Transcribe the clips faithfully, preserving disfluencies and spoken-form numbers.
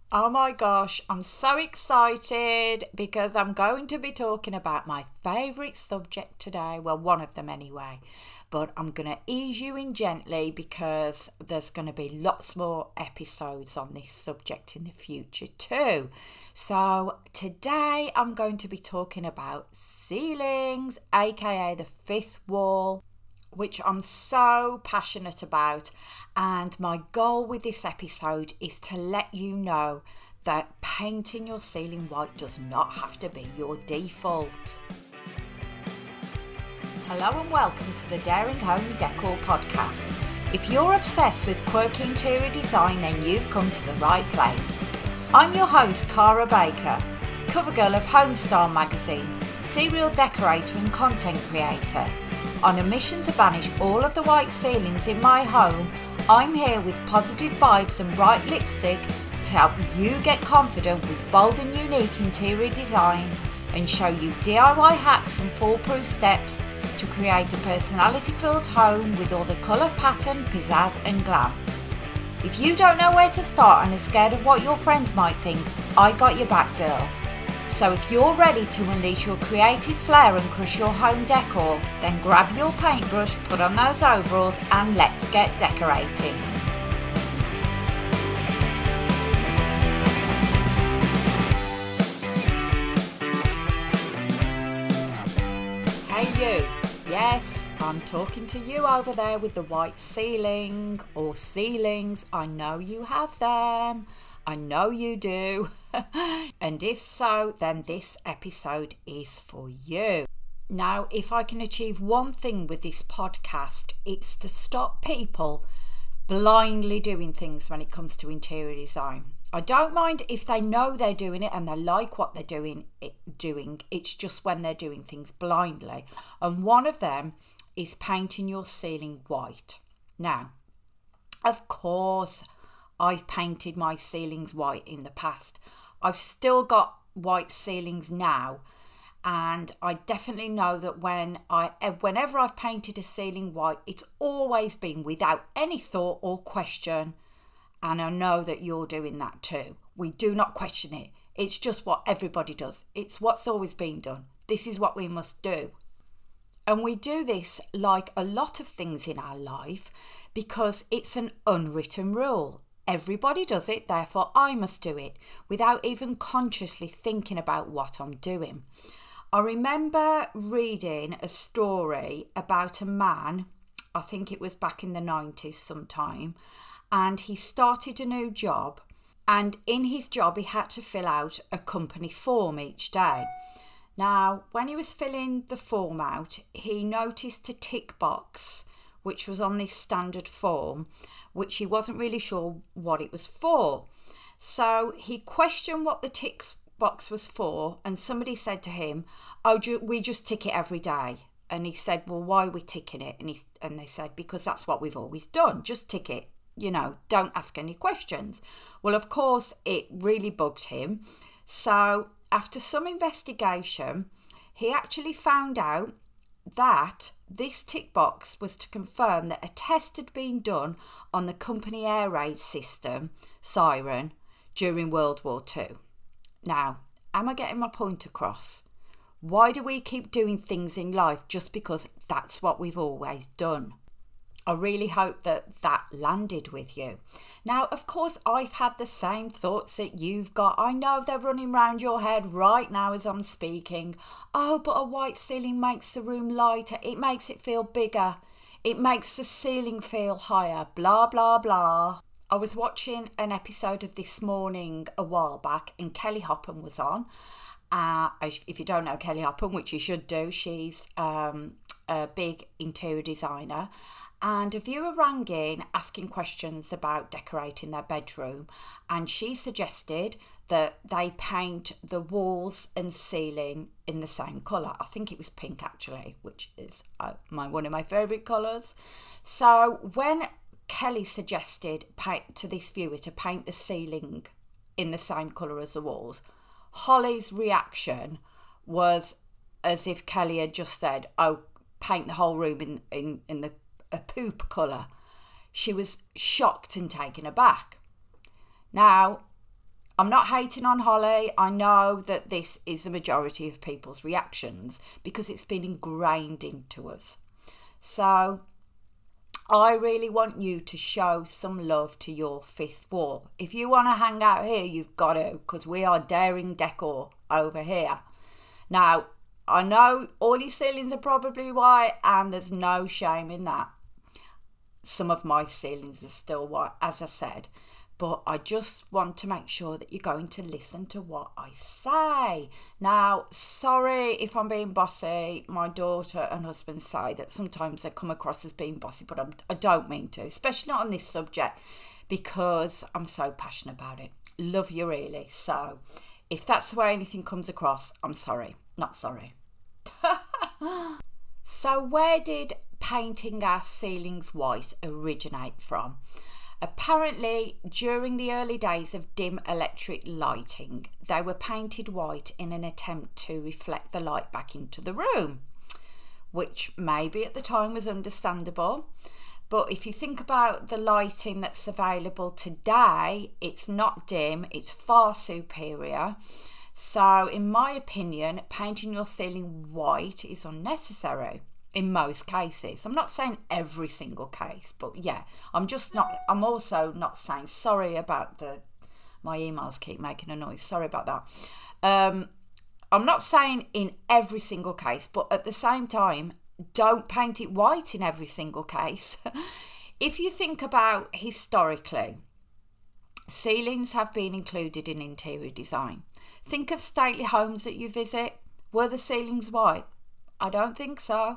Oh my gosh, I'm so excited because I'm going to be talking about my favourite subject today. Well, one of them anyway. But I'm going to ease you in gently because there's going to be lots more episodes on this subject in the future too. So today I'm going to be talking about ceilings, aka the fifth wall, which I'm so passionate about. And my goal with this episode is to let you know that painting your ceiling white does not have to be your default. Hello and welcome to the Daring Home Decor podcast. If you're obsessed with quirky interior design, then you've come to the right place. I'm your host, Cara Baker, cover girl of Homestar magazine, serial decorator and content creator. On a mission to banish all of the white ceilings in my home, I'm here with positive vibes and bright lipstick to help you get confident with bold and unique interior design and show you D I Y hacks and foolproof steps to create a personality-filled home with all the colour, pattern, pizzazz and glam. If you don't know where to start and are scared of what your friends might think, I got your back, girl. So if you're ready to unleash your creative flair and crush your home decor, then grab your paintbrush, put on those overalls and let's get decorating. Hey you, yes, I'm talking to you over there with the white ceiling or ceilings. I know you have them. I know you do. And if so, then this episode is for you. Now, if I can achieve one thing with this podcast, it's to stop people blindly doing things when it comes to interior design. I don't mind if they know they're doing it and they like what they're doing. It, doing. It's just when they're doing things blindly. And one of them is painting your ceiling white. Now, of course, I've painted my ceilings white in the past. I've still got white ceilings now, and I definitely know that when I, whenever I've painted a ceiling white, it's always been without any thought or question, and I know that you're doing that too. We do not question it. It's just what everybody does. It's what's always been done. This is what we must do. And we do this like a lot of things in our life because it's an unwritten rule. Everybody does it, therefore I must do it without even consciously thinking about what I'm doing. I remember reading a story about a man, I think it was back in the nineties sometime, and he started a new job, and in his job he had to fill out a company form each day. Now, when he was filling the form out, he noticed a tick box which was on this standard form, which he wasn't really sure what it was for. So he questioned what the tick box was for, and somebody said to him, oh, ju- we just tick it every day. And he said, well, why are we ticking it? And, he, and they said, because that's what we've always done, just tick it, you know, don't ask any questions. Well, of course, it really bugged him. So after some investigation, he actually found out that this tick box was to confirm that a test had been done on the company air raid system, Siren, during World War Two. Now, am I getting my point across? Why do we keep doing things in life just because that's what we've always done? I really hope that that landed with you. Now, of course, I've had the same thoughts that you've got. I know they're running round your head right now as I'm speaking. Oh, but a white ceiling makes the room lighter. It makes it feel bigger. It makes the ceiling feel higher. Blah, blah, blah. I was watching an episode of This Morning a while back and Kelly Hoppen was on. Uh, if you don't know Kelly Hoppen, which you should do, she's um, a big interior designer. And a viewer rang in asking questions about decorating their bedroom, and she suggested that they paint the walls and ceiling in the same colour. I think it was pink actually, which is uh, my one of my favourite colours. So when Kelly suggested paint, to this viewer to paint the ceiling in the same colour as the walls, Holly's reaction was as if Kelly had just said, oh, paint the whole room in, in, in the a poop colour. She was shocked and taken aback. Now, I'm not hating on Holly. I know that this is the majority of people's reactions because it's been ingrained into us. So I really want you to show some love to your fifth wall. If you want to hang out here, you've got to, because we are daring decor over here. Now, I know all your ceilings are probably white, and there's no shame in that. Some of my ceilings are still white, as I said. But I just want to make sure that you're going to listen to what I say. Now, sorry if I'm being bossy. My daughter and husband say that sometimes they come across as being bossy, but I'm, I don't mean to, especially not on this subject, because I'm so passionate about it. Love you really. So if that's the way anything comes across, I'm sorry. Not sorry. So where did painting our ceilings white originate from? Apparently, during the early days of dim electric lighting, they were painted white in an attempt to reflect the light back into the room, which maybe at the time was understandable. But if you think about the lighting that's available today, it's not dim, it's far superior. So, in my opinion, painting your ceiling white is unnecessary. In most cases. I'm not saying every single case, but yeah, I'm just not, I'm also not saying, sorry about the, my emails keep making a noise, sorry about that. Um, I'm not saying in every single case, but at the same time, don't paint it white in every single case. If you think about historically, ceilings have been included in interior design. Think of stately homes that you visit. Were the ceilings white? I don't think so.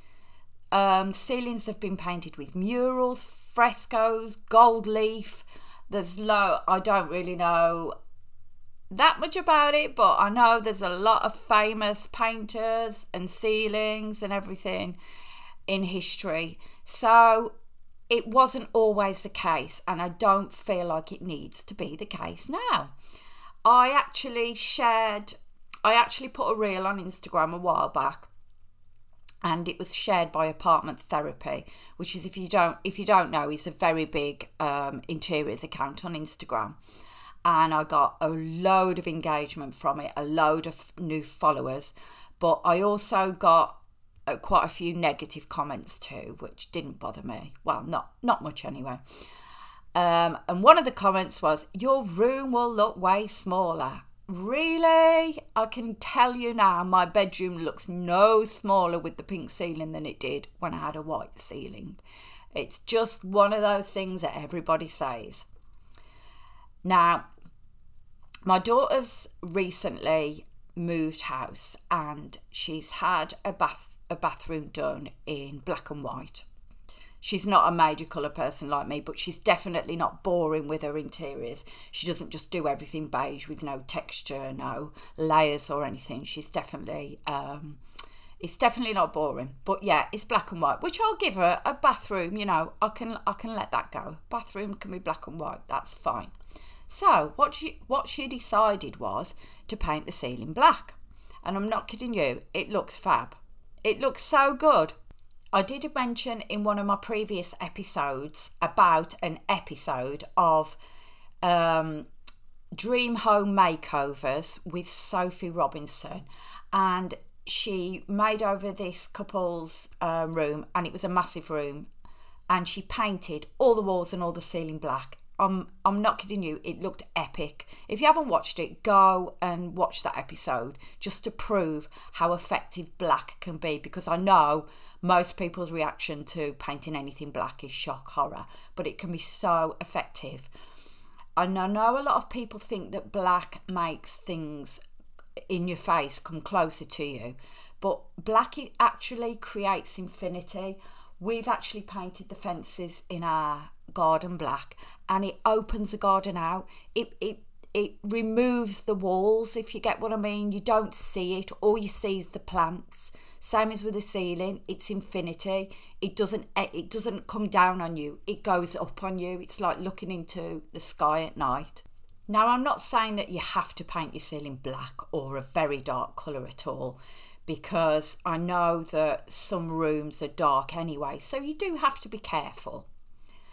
Um, ceilings have been painted with murals, frescoes, gold leaf. There's low, I don't really know that much about it, but I know there's a lot of famous painters and ceilings and everything in history. So it wasn't always the case, and I don't feel like it needs to be the case now. I actually shared, I actually put a reel on Instagram a while back, and it was shared by Apartment Therapy, which is, if you don't if you don't know, is a very big um, interiors account on Instagram. And I got a load of engagement from it, a load of new followers. But I also got uh, quite a few negative comments too, which didn't bother me. Well, not, not much anyway. Um, and one of the comments was, your room will look way smaller. Really? I can tell you now, my bedroom looks no smaller with the pink ceiling than it did when I had a white ceiling. It's just one of those things that everybody says. Now, my daughter's recently moved house, and she's had a bath a bathroom done in black and white. She's not a major colour person like me, but she's definitely not boring with her interiors. She doesn't just do everything beige with no texture, no layers or anything. She's definitely, um, it's definitely not boring. But yeah, it's black and white, which I'll give her. A bathroom, you know, I can I can let that go. Bathroom can be black and white, that's fine. So what she what she decided was to paint the ceiling black. And I'm not kidding you, it looks fab. It looks so good. I did mention in one of my previous episodes about an episode of um, Dream Home Makeovers with Sophie Robinson, and she made over this couple's uh, room, and it was a massive room, and she painted all the walls and all the ceiling black. I'm, I'm not kidding you, it looked epic. If you haven't watched it, go and watch that episode just to prove how effective black can be, because I know most people's reaction to painting anything black is shock, horror, but it can be so effective. And I know a lot of people think that black makes things in your face come closer to you, but black actually creates infinity. We've actually painted the fences in our garden black, and it opens the garden out. It it it removes the walls, if you get what I mean. You don't see it. All you see is the plants. Same as with the ceiling, it's infinity. It doesn't it doesn't come down on you. It goes up on you. It's like looking into the sky at night. Now, I'm not saying that you have to paint your ceiling black or a very dark colour at all, because I know that some rooms are dark anyway, so you do have to be careful.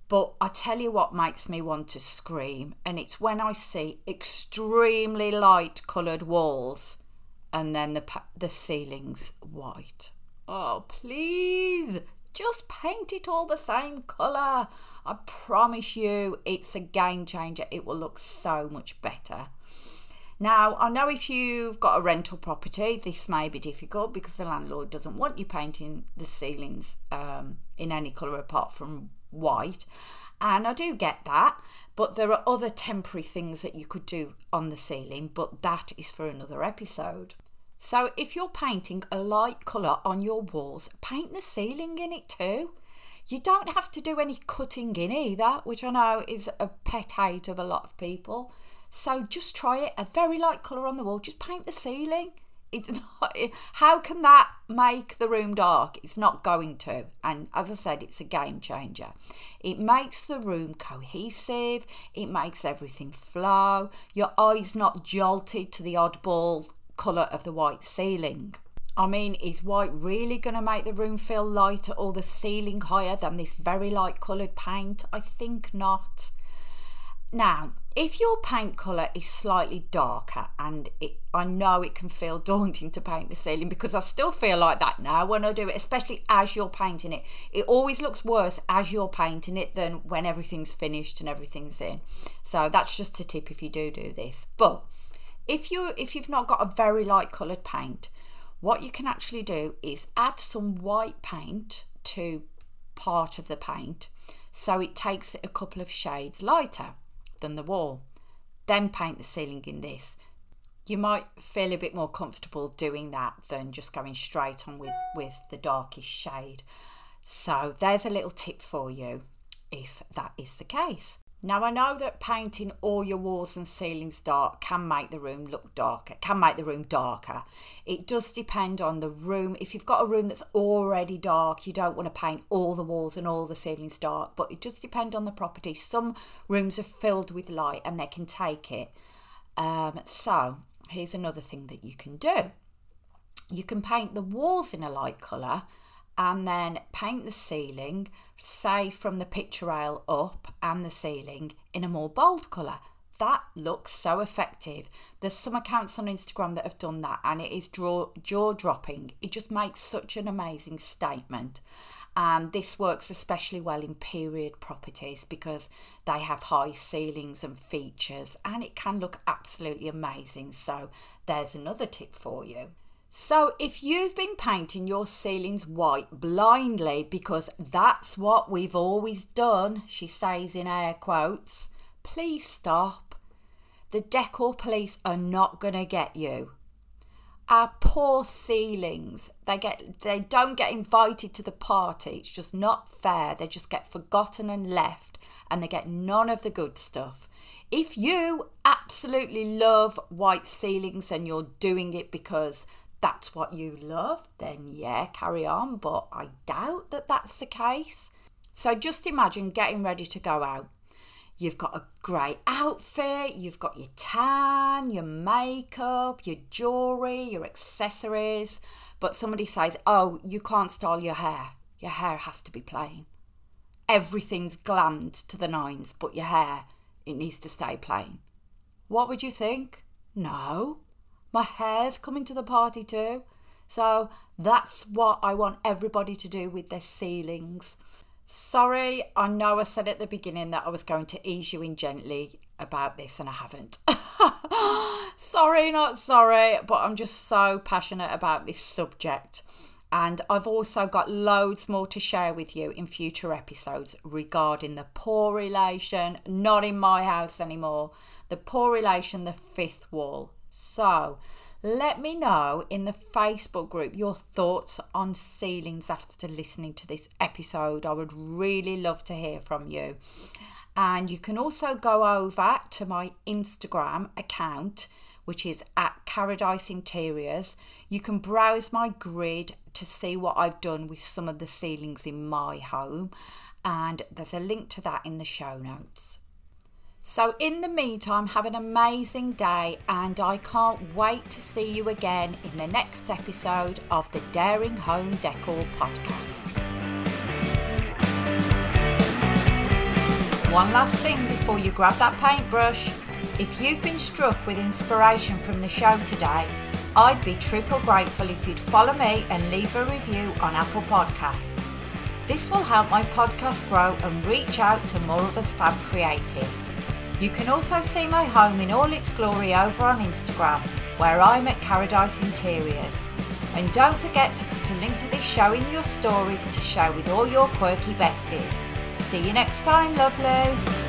But I tell you what makes me want to scream, and it's when I see extremely light coloured walls and then the the ceiling's white. Oh, please, just paint it all the same colour. I promise you, it's a game changer. It will look so much better. Now, I know if you've got a rental property, this may be difficult because the landlord doesn't want you painting the ceilings um, in any colour apart from white. And I do get that, but there are other temporary things that you could do on the ceiling, but that is for another episode. So if you're painting a light colour on your walls, paint the ceiling in it too. You don't have to do any cutting in either, which I know is a pet hate of a lot of people. So just try it, a very light colour on the wall, just paint the ceiling. It's not, how can that make the room dark? It's not going to. And as I said, it's a game changer. It makes the room cohesive. It makes everything flow. Your eye's not jolted to the oddball colour of the white ceiling. I mean, is white really going to make the room feel lighter or the ceiling higher than this very light coloured paint? I think not. Now, if your paint colour is slightly darker, and it, I know it can feel daunting to paint the ceiling because I still feel like that now when I do it, especially as you're painting it. It always looks worse as you're painting it than when everything's finished and everything's in. So that's just a tip if you do do this. But if, you, if you've not got a very light coloured paint, what you can actually do is add some white paint to part of the paint so it takes it a couple of shades lighter than the wall. Then paint the ceiling in this. You might feel a bit more comfortable doing that than just going straight on with, with the darkest shade. So there's a little tip for you if that is the case. Now, I know that painting all your walls and ceilings dark can make the room look darker, can make the room darker. It does depend on the room. If you've got a room that's already dark, you don't want to paint all the walls and all the ceilings dark, but it does depend on the property. Some rooms are filled with light and they can take it. Um, so here's another thing that you can do. You can paint the walls in a light colour and then paint the ceiling, say from the picture rail up and the ceiling in a more bold colour. That looks so effective. There's some accounts on Instagram that have done that and it is jaw, jaw-dropping. It just makes such an amazing statement. And this works especially well in period properties because they have high ceilings and features and it can look absolutely amazing. So there's another tip for you. So if you've been painting your ceilings white blindly because that's what we've always done, she says in air quotes, please stop. The decor police are not going to get you. Our poor ceilings, they get they don't get invited to the party. It's just not fair. They just get forgotten and left and they get none of the good stuff. If you absolutely love white ceilings and you're doing it because that's what you love, then yeah, carry on, but I doubt that that's the case. So just imagine getting ready to go out. You've got a great outfit, you've got your tan, your makeup, your jewellery, your accessories, but somebody says, oh, you can't style your hair. Your hair has to be plain. Everything's glammed to the nines, but your hair, it needs to stay plain. What would you think? No. My hair's coming to the party too. So that's what I want everybody to do with their ceilings. Sorry, I know I said at the beginning that I was going to ease you in gently about this and I haven't. Sorry, not sorry, but I'm just so passionate about this subject. And I've also got loads more to share with you in future episodes regarding the poor relation, not in my house anymore, the poor relation, the fifth wall. So let me know in the Facebook group your thoughts on ceilings after listening to this episode. I would really love to hear from you. And you can also go over to my Instagram account, which is at Paradise Interiors. You can browse my grid to see what I've done with some of the ceilings in my home. And there's a link to that in the show notes. So in the meantime, have an amazing day and I can't wait to see you again in the next episode of the Daring Home Decor podcast. One last thing before you grab that paintbrush. If you've been struck with inspiration from the show today, I'd be triple grateful if you'd follow me and leave a review on Apple Podcasts. This will help my podcast grow and reach out to more of us fab creatives. You can also see my home in all its glory over on Instagram, where I'm at Paradise Interiors. And don't forget to put a link to this show in your stories to share with all your quirky besties. See you next time, lovely.